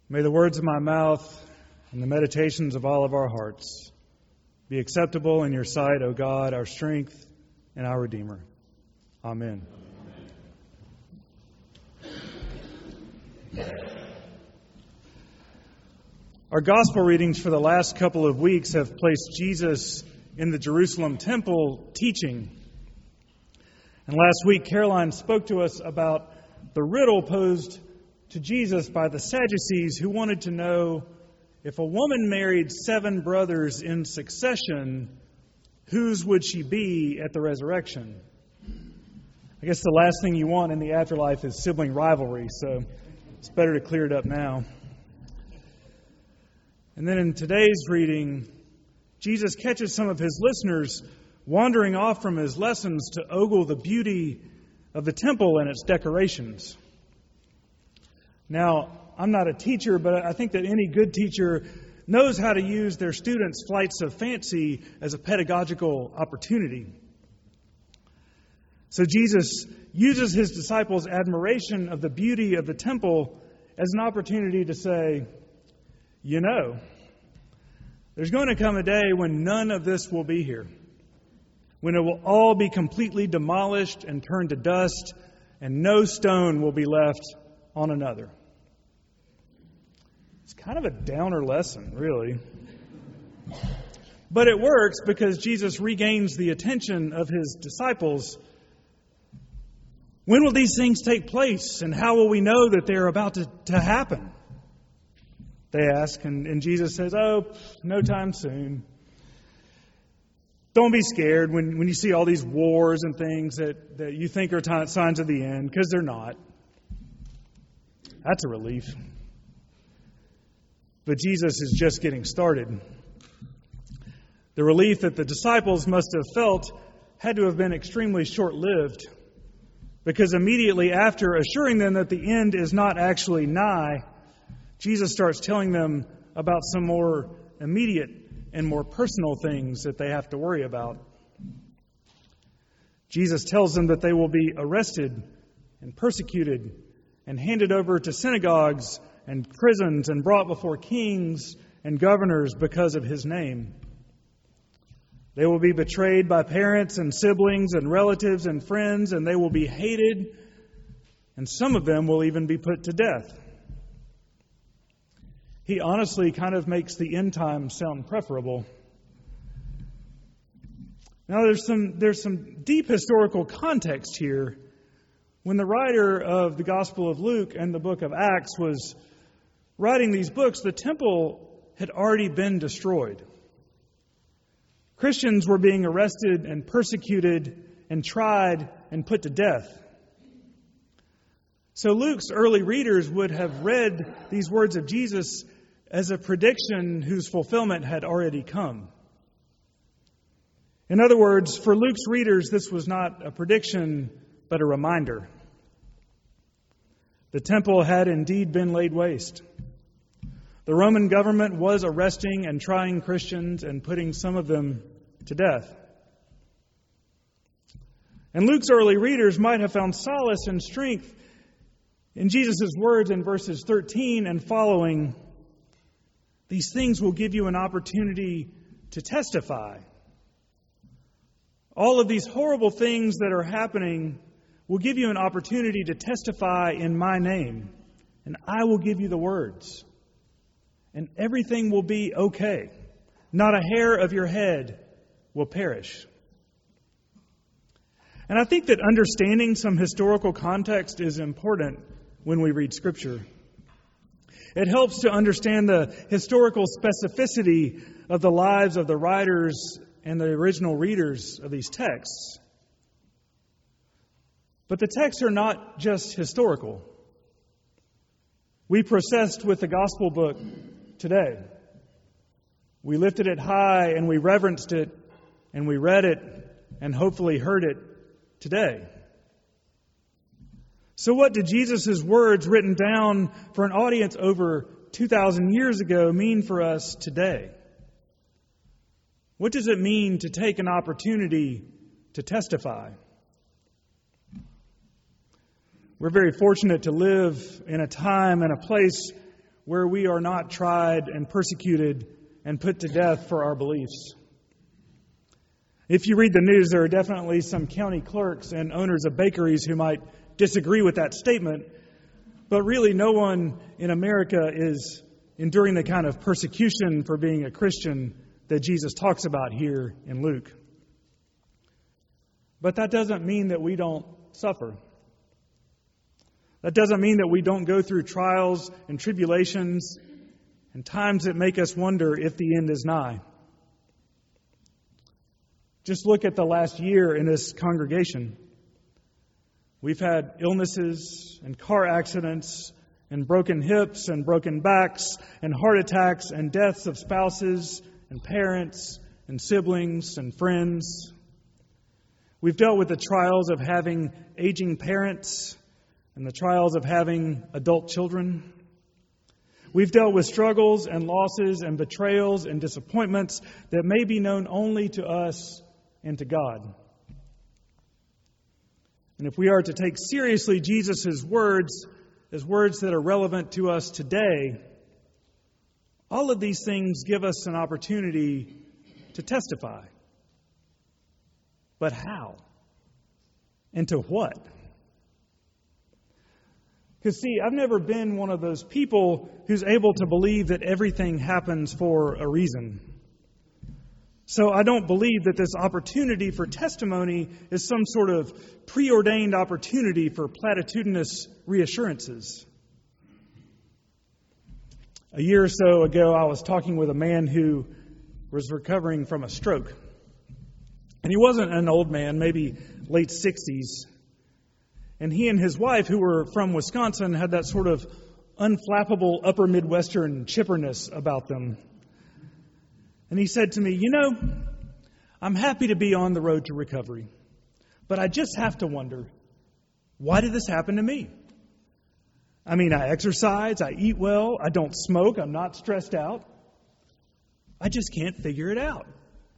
May the words of my mouth and the meditations of all of our hearts be acceptable in your sight, O God, our strength and our Redeemer. Amen. Our gospel readings for the last couple of weeks have placed Jesus in the Jerusalem temple teaching. And last week, Caroline spoke to us about the riddle posed to Jesus by the Sadducees, who wanted to know, if a woman married 7 brothers in succession, whose would she be at the resurrection? I guess the last thing you want in the afterlife is sibling rivalry, so it's better to clear it up now. And then in today's reading, Jesus catches some of his listeners wandering off from his lessons to ogle the beauty of the temple and its decorations. Now, I'm not a teacher, but I think that any good teacher knows how to use their students' flights of fancy as a pedagogical opportunity. So Jesus uses his disciples' admiration of the beauty of the temple as an opportunity to say, you know, there's going to come a day when none of this will be here, when it will all be completely demolished and turned to dust, and no stone will be left on another. It's kind of a downer lesson, really. But it works because Jesus regains the attention of his disciples. When will these things take place, and how will we know that they're about to happen? They ask, and Jesus says, no time soon. Don't be scared when you see all these wars and things that you think are signs of the end, because they're not. That's a relief. But Jesus is just getting started. The relief that the disciples must have felt had to have been extremely short-lived, because immediately after assuring them that the end is not actually nigh, Jesus starts telling them about some more immediate and more personal things that they have to worry about. Jesus tells them that they will be arrested and persecuted and handed over to synagogues and prisons and brought before kings and governors because of his name. They will be betrayed by parents and siblings and relatives and friends, and they will be hated, and some of them will even be put to death. He honestly kind of makes the end time sound preferable. Now there's some deep historical context here. When the writer of the Gospel of Luke and the book of Acts was writing these books, the temple had already been destroyed. Christians were being arrested and persecuted and tried and put to death. So Luke's early readers would have read these words of Jesus as a prediction whose fulfillment had already come. In other words, for Luke's readers, this was not a prediction, but a reminder. The temple had indeed been laid waste. The Roman government was arresting and trying Christians and putting some of them to death. And Luke's early readers might have found solace and strength in Jesus' words in verses 13 and following. These things will give you an opportunity to testify. All of these horrible things that are happening will give you an opportunity to testify in my name, and I will give you the words. And everything will be okay. Not a hair of your head will perish. And I think that understanding some historical context is important when we read Scripture. It helps to understand the historical specificity of the lives of the writers and the original readers of these texts. But the texts are not just historical. We processed with the gospel book today. We lifted it high and we reverenced it and we read it and hopefully heard it today. So what did Jesus' words written down for an audience over 2,000 years ago mean for us today? What does it mean to take an opportunity to testify? We're very fortunate to live in a time and a place where we are not tried and persecuted and put to death for our beliefs. If you read the news, there are definitely some county clerks and owners of bakeries who might disagree with that statement, but really no one in America is enduring the kind of persecution for being a Christian that Jesus talks about here in Luke. But that doesn't mean that we don't suffer. That doesn't mean that we don't go through trials and tribulations and times that make us wonder if the end is nigh. Just look at the last year in this congregation. We've had illnesses and car accidents and broken hips and broken backs and heart attacks and deaths of spouses and parents and siblings and friends. We've dealt with the trials of having aging parents and the trials of having adult children. We've dealt with struggles and losses and betrayals and disappointments that may be known only to us and to God. And if we are to take seriously Jesus' words as words that are relevant to us today, all of these things give us an opportunity to testify. But how? And to what? Because see, I've never been one of those people who's able to believe that everything happens for a reason. So I don't believe that this opportunity for testimony is some sort of preordained opportunity for platitudinous reassurances. A year or so ago, I was talking with a man who was recovering from a stroke. And he wasn't an old man, maybe late 60s. And he and his wife, who were from Wisconsin, had that sort of unflappable upper Midwestern chipperness about them. And he said to me, I'm happy to be on the road to recovery, but I just have to wonder, why did this happen to me? I mean, I exercise, I eat well, I don't smoke, I'm not stressed out. I just can't figure it out.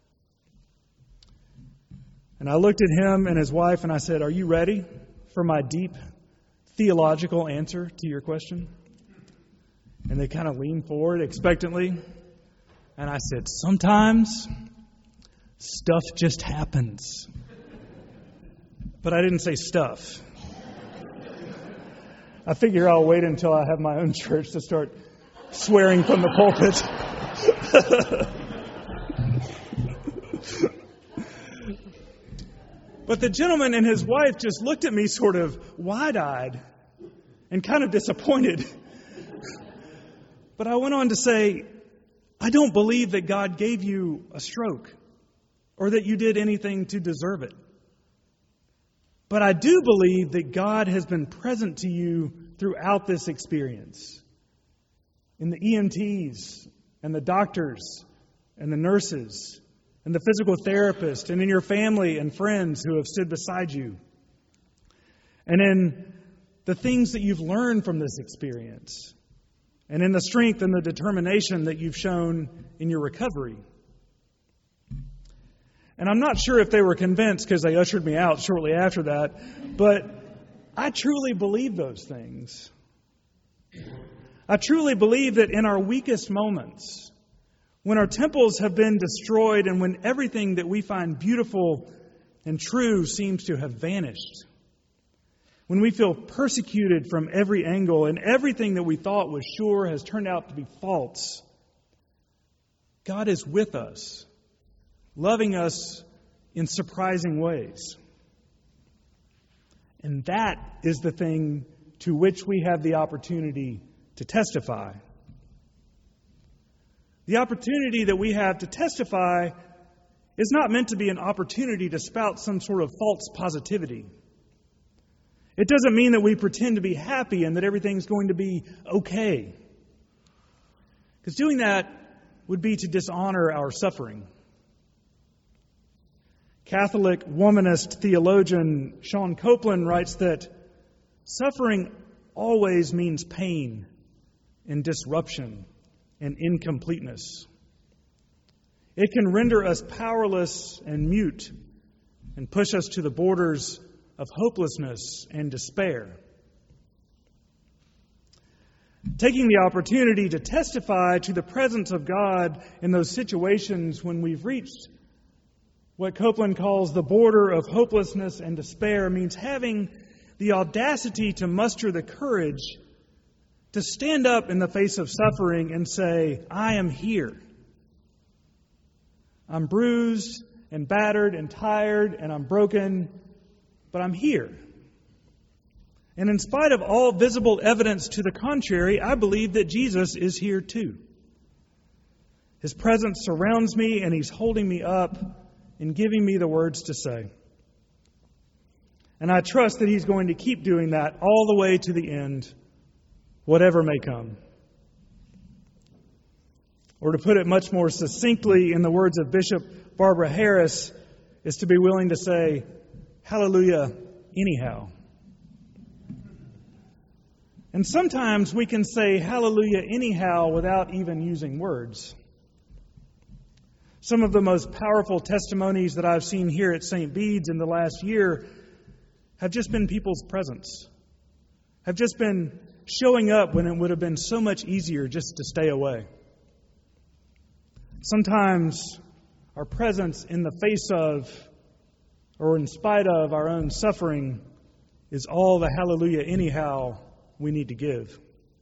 And I looked at him and his wife and I said, are you ready for my deep theological answer to your question? And they kind of leaned forward expectantly. And I said, sometimes stuff just happens. But I didn't say stuff. I figure I'll wait until I have my own church to start swearing from the pulpit. But the gentleman and his wife just looked at me sort of wide-eyed and kind of disappointed. But I went on to say, I don't believe that God gave you a stroke or that you did anything to deserve it. But I do believe that God has been present to you throughout this experience. In the EMTs and the doctors and the nurses and the physical therapist and in your family and friends who have stood beside you. And in the things that you've learned from this experience. And in the strength and the determination that you've shown in your recovery. And I'm not sure if they were convinced because they ushered me out shortly after that, but I truly believe those things. I truly believe that in our weakest moments, when our temples have been destroyed and when everything that we find beautiful and true seems to have vanished, when we feel persecuted from every angle and everything that we thought was sure has turned out to be false, God is with us, loving us in surprising ways. And that is the thing to which we have the opportunity to testify. The opportunity that we have to testify is not meant to be an opportunity to spout some sort of false positivity. It doesn't mean that we pretend to be happy and that everything's going to be okay. Because doing that would be to dishonor our suffering. Catholic womanist theologian Sean Copeland writes that suffering always means pain and disruption and incompleteness. It can render us powerless and mute and push us to the borders of hopelessness and despair. taking the opportunity to testify to the presence of God in those situations when we've reached what Copeland calls the border of hopelessness and despair, means having the audacity to muster the courage to stand up in the face of suffering and say, I am here. I'm bruised and battered and tired and I'm broken, but I'm here. And in spite of all visible evidence to the contrary, I believe that Jesus is here too. His presence surrounds me and He's holding me up and giving me the words to say. And I trust that He's going to keep doing that all the way to the end, whatever may come. Or to put it much more succinctly in the words of Bishop Barbara Harris, is to be willing to say, hallelujah, anyhow. And sometimes we can say hallelujah anyhow without even using words. Some of the most powerful testimonies that I've seen here at St. Bede's in the last year have just been people's presence, have just been showing up when it would have been so much easier just to stay away. Sometimes our presence in the face of or in spite of our own suffering is all the hallelujah anyhow we need to give.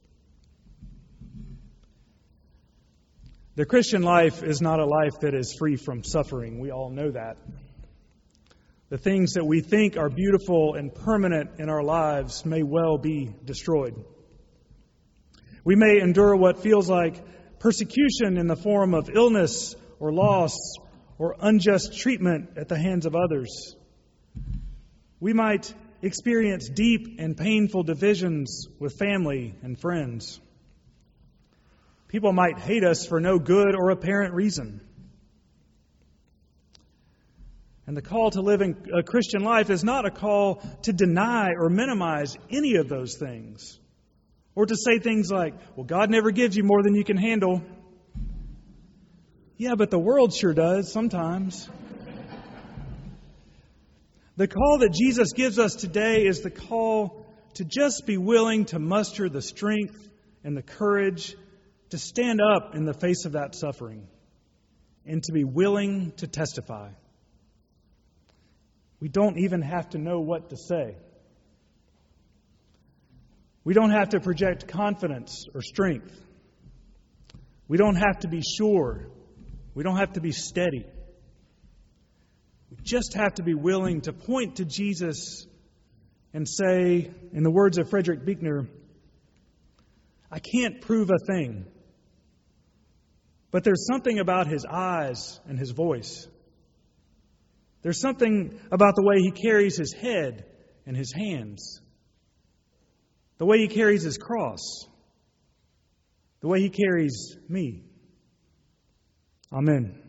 The Christian life is not a life that is free from suffering. We all know that. The things that we think are beautiful and permanent in our lives may well be destroyed. We may endure what feels like persecution in the form of illness or loss or unjust treatment at the hands of others. We might experience deep and painful divisions with family and friends. People might hate us for no good or apparent reason. And the call to live a Christian life is not a call to deny or minimize any of those things. Or to say things like, well, God never gives you more than you can handle. Yeah, but the world sure does sometimes. The call that Jesus gives us today is the call to just be willing to muster the strength and the courage to stand up in the face of that suffering and to be willing to testify. We don't even have to know what to say. We don't have to project confidence or strength. We don't have to be sure. We don't have to be steady. We just have to be willing to point to Jesus and say, in the words of Frederick Buechner, I can't prove a thing, but there's something about His eyes and His voice. There's something about the way He carries His head and His hands, the way He carries His cross, the way He carries me. Amen.